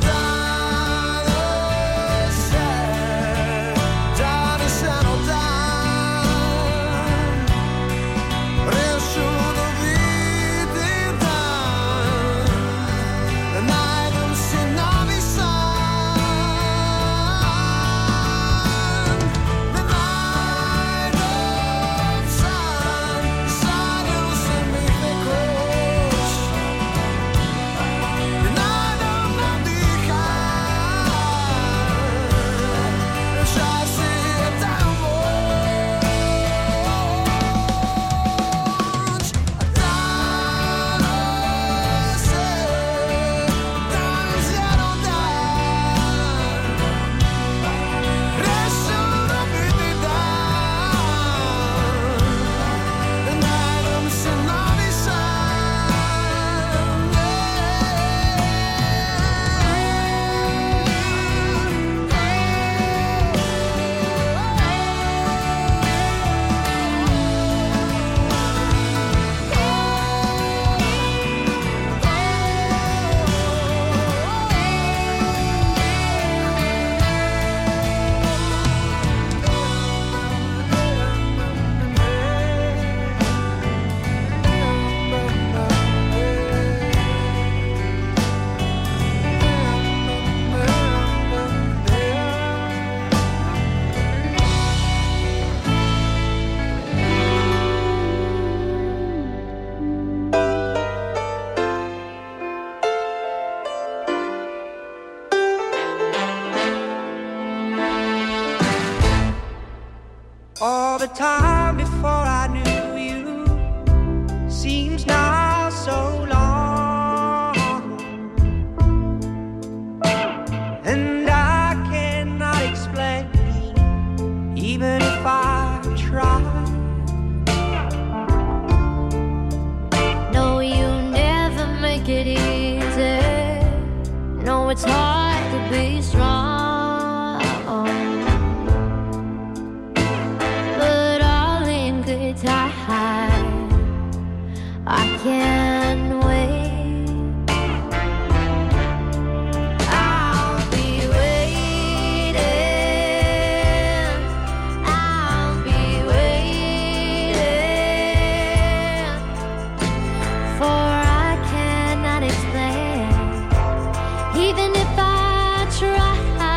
danes je, danes je nov dan, res čudoviti dan, da najdem si novi san. Ne najdem san, sanjal sem jih nekoč. Ne najdem navdiha, včasih je ta moč. A danes je, danes je nov dan, res čudoviti dan, da najdem si novi san. All the time before I knew you seems now so long, and I cannot explain, even if I try. No, you never make it easy. No, it's hard to be strong. But all in good time, I can't wait. I'll be waiting. I'll be waiting. For I cannot explain, even if I try.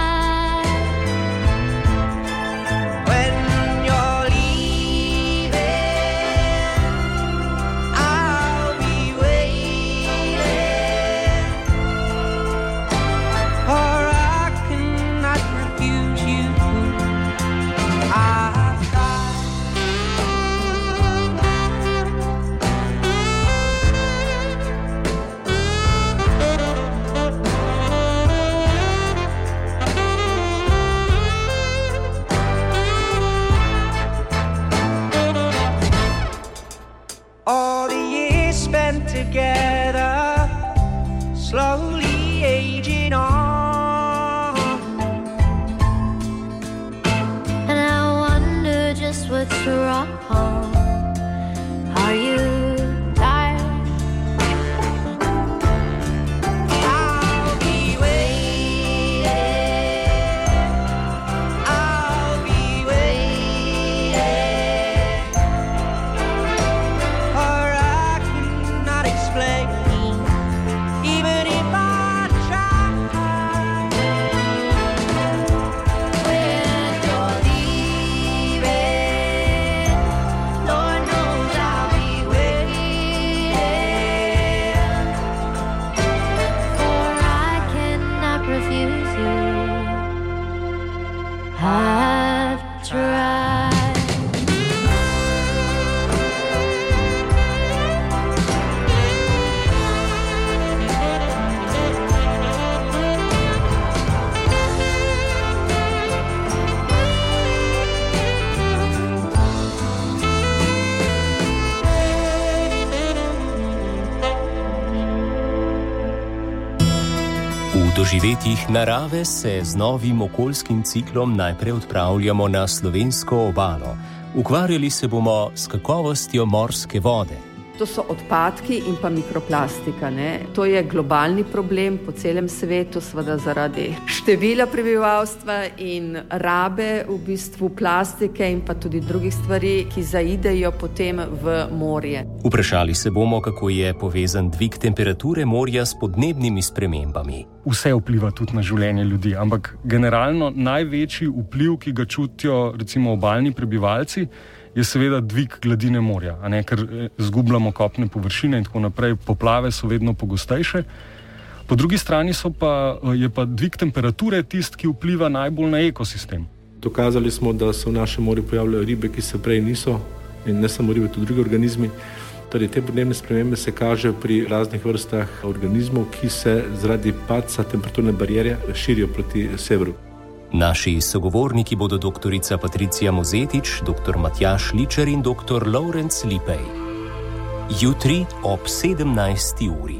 doživetjih narave se z novim okoljskim ciklom najprej odpravljamo na slovensko obalo. Ukvarjali se bomo s kakovostjo morske vode. To so odpadki in pa mikroplastika. Ne? To je globalni problem po celem svetu, seveda zaradi števila prebivalstva in rabe v bistvu plastike in pa tudi drugih stvari, ki zaidejo potem v morje. Vprašali se bomo, kako je povezan dvig temperature morja s podnebnimi spremembami. Vse vpliva tudi na življenje ljudi, ampak generalno največji vpliv, ki ga čutijo recimo obalni prebivalci, je seveda dvig gladine morja, a ne, ker zgubljamo kopne površine in tako naprej, poplave so vedno pogostejše. Po drugi strani so pa, je pa dvig temperature tist, ki vpliva najbolj na ekosistem. Dokazali smo, da se v našem morju pojavljajo ribe, ki se prej niso, in ne samo ribe, tudi drugi organizmi. Torej, te podnebne spremembe se kažejo pri raznih vrstah organizmov, ki se zaradi padca temperaturne bariere širijo proti severu. Naši sogovorniki bodo doktorica Patricija Mozetič, doktor Matjaž Ličer in doktor Lovrenc Lipej. Jutri ob sedemnajsti uri.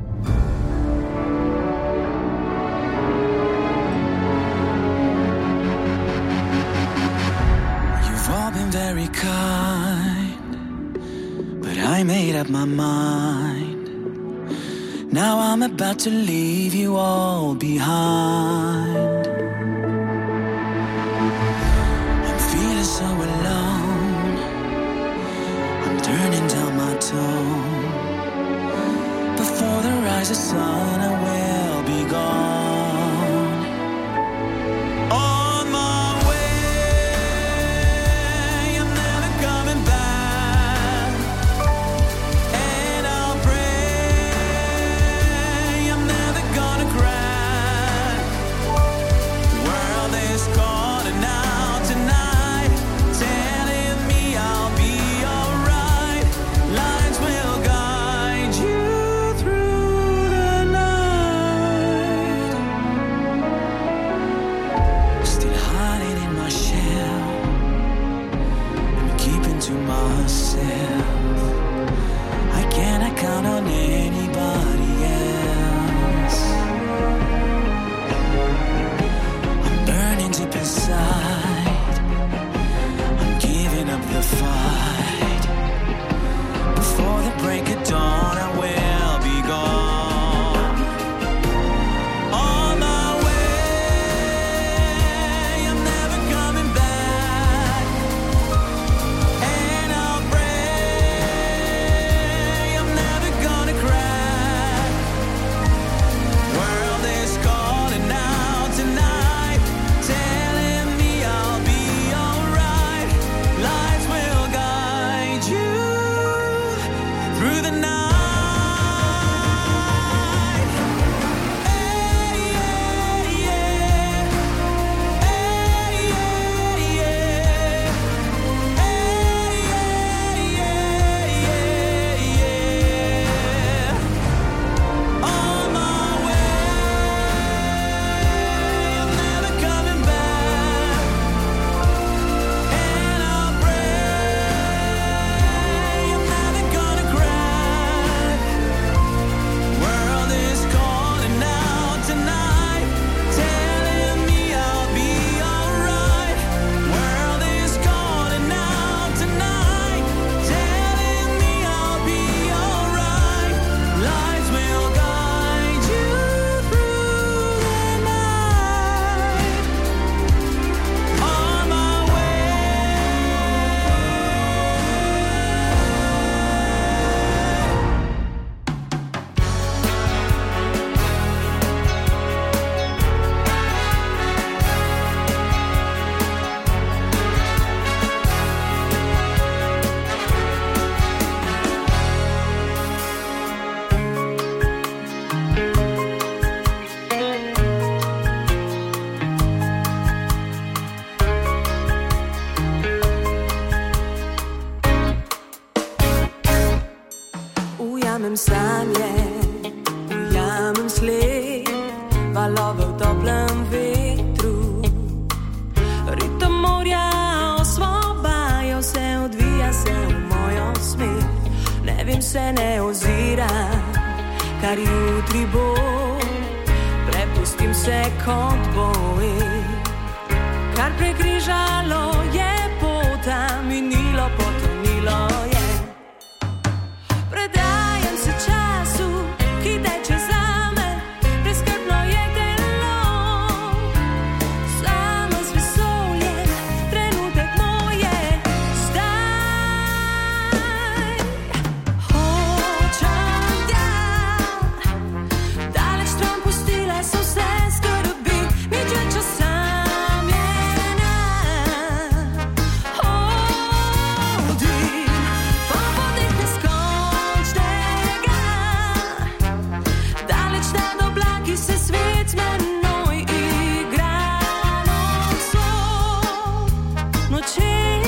You've all been very kind, but I made up my mind. Now I'm about to leave you all behind. So alone, I'm turning down my tone. Before the rise of sun, I will be gone. On my way, I'm never coming back. And I'll pray I'm never gonna crack. The world is calling out tonight. ujamem sanje, ujamem sled, valove v toplem vetru. Ritem morja osvobajo se, odvija se v mojo smer. Ne vem, se ne ozira, kar jutri bo. Prepustim se kot boji, kar prekrižalo je pota, minilo, potonilo je. Predajam se času, ki teče zame, preskrbno je telo, sama z vesoljem, trenutek moje zdaj. Hočem tja, daleč stran, pustila so vse skrbi, nič več osamljena. Hodim po vodih neskončnega, daleč nad oblaki se svet z menoj igra nocoj, noči.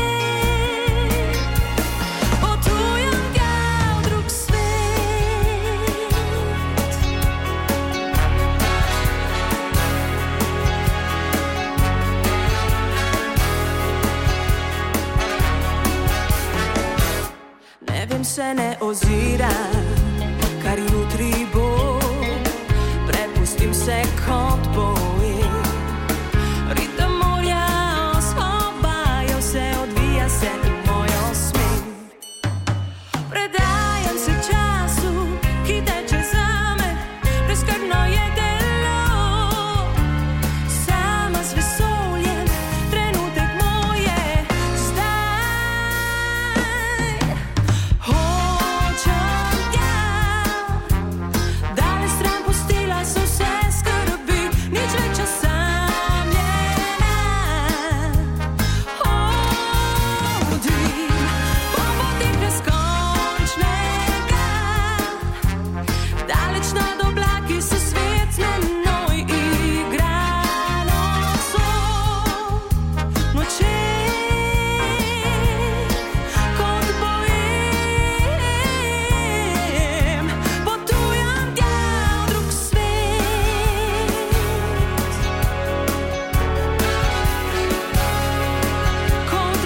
Potujem tja v drug svet. Ne vem, se ne oziram, kar jutri bo, prepustim se kot boji. Ritem morja osvobaja, vse odvija se v mojo smer. Predajam se času, ki teče zame, preskrbno je telo, sama z vesoljem, trenutek moje zdaj. Hočem tja, daleč stran, pustila so vse skrbi, nič več osamljena. Hodim po poteh neskončnega, daleč nad oblaki se svet z menoj igra nocoj, noči. Kot bojim, potujem tja v drug svet. Kot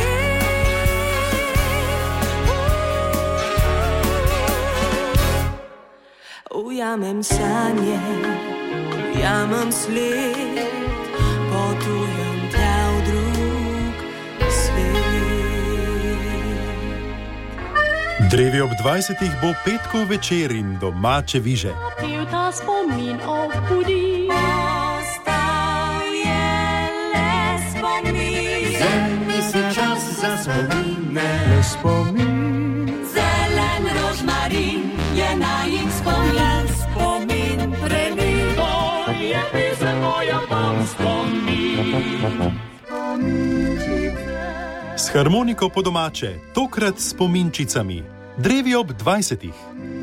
bojim, ujamem sanje, ujamem sled, potujem tja v drug svet. Drevi ob dvajsetih bo petkov večer in domače viže. Pil ta spomin obudi. Ostal je le spomin, Zemlji si čas za spomine. zelen rožmarin je najin spomin. Spomin premilo je pisem moja vam spomin. S harmoniko po domače, tokrat s spominčicami. Drevi ob dvajsetih.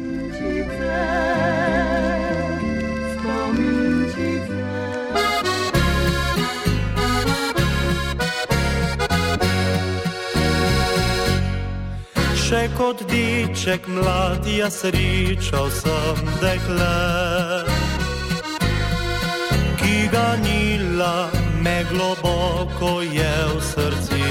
Še kot diček mlad jaz ričal sem dekle, ki ga nila me globoko je v srci.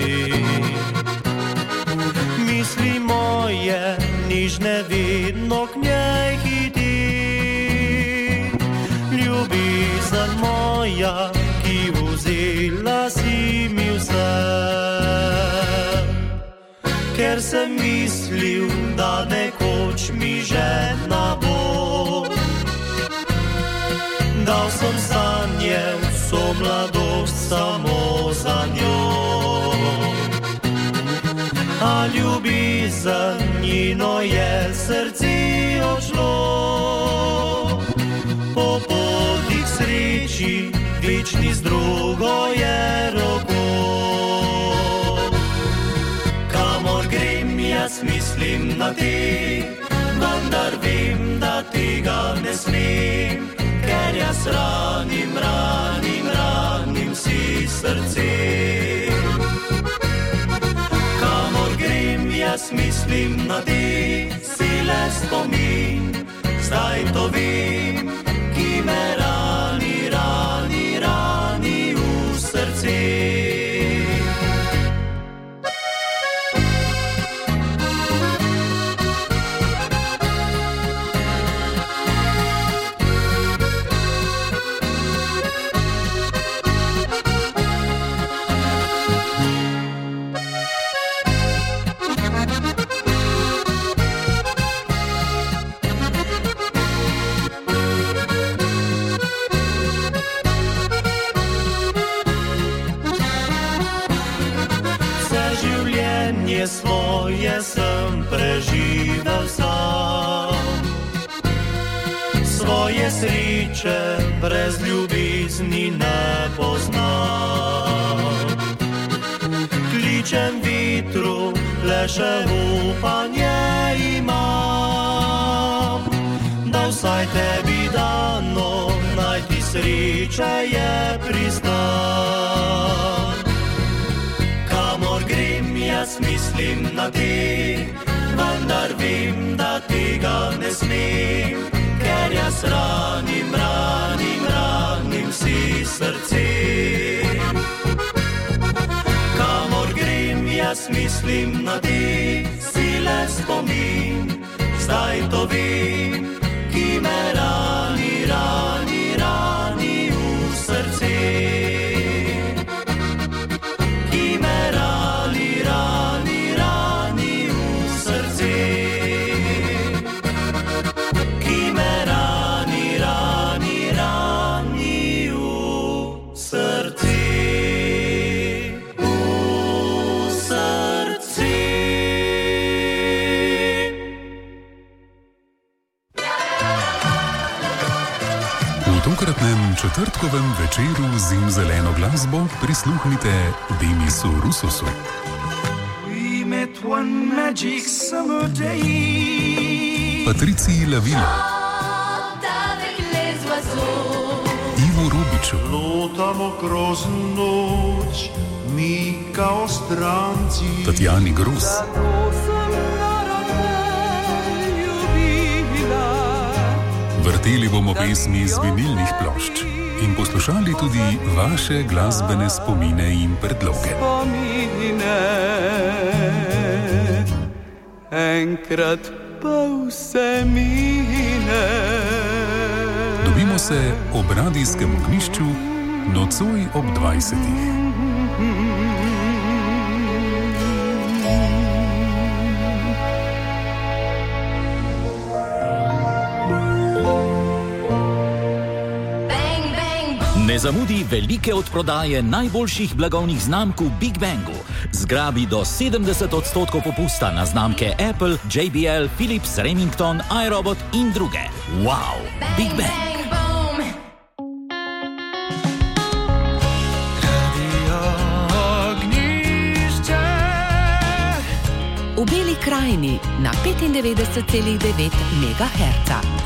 Misli moje nižne vedno k njej hiti, ljubezen moja, ki vzela si mi vse. Ker sem mislil, da nekoč mi žena bo, dal sem sanje vso mladost samo za njo. A ljubezen njino je srce odšlo, po poti k sreči večni z drugo je roko. Kamor grem, jaz mislim na te, vendar vem, da tega ne smem, ker jaz ranim, ranim, ranim si srce. Kamor grem, jaz mislim na te, si le spomin, zdaj to vem, ki me rani, rani, rani v srce. svoje sem preživel sam. Svoje sreče brez ljubezni ne poznam. Kličem vetru, le še upanje imam, da vsaj tebi dano najti sreče je pristan. Kamor grem, jaz mislim na te, vendar vem, da tega ne smem, ker jaz ranim, ranim, ranim si srce. Kamor grem, jaz mislim na te, sile spomin, zdaj to vem, ki me rani, rani, rani v srce. Ki me rani, rani, rani v srce. Ki me rani, rani, rani v srce. V tokratnem četrtkovem večeru z zimzeleno glasbo prisluhnite Denisu Rususu. We met one magic summer day. Patriciji Lavila. Ivo Robiču. Lotamo kroz noč, mi kao stranci. Tatjani Gros. Vrteli bomo pesmi z vinilnih plošč in poslušali tudi vaše glasbene spomine in predloge. Spomine, enkrat pa vse mine. Dobimo se ob radijskem ognjišču nocoj ob dvajsetih. Ne zamudi velike odprodaje najboljših blagovnih znamk v Big Bangu. Zgrabi do sedemdeset odstotkov popusta na znamke Apple, J B L, Philips, Remington, iRobot in druge. Wow! Big Bang! V Beli krajini na petindevetdeset celih devet megaherca.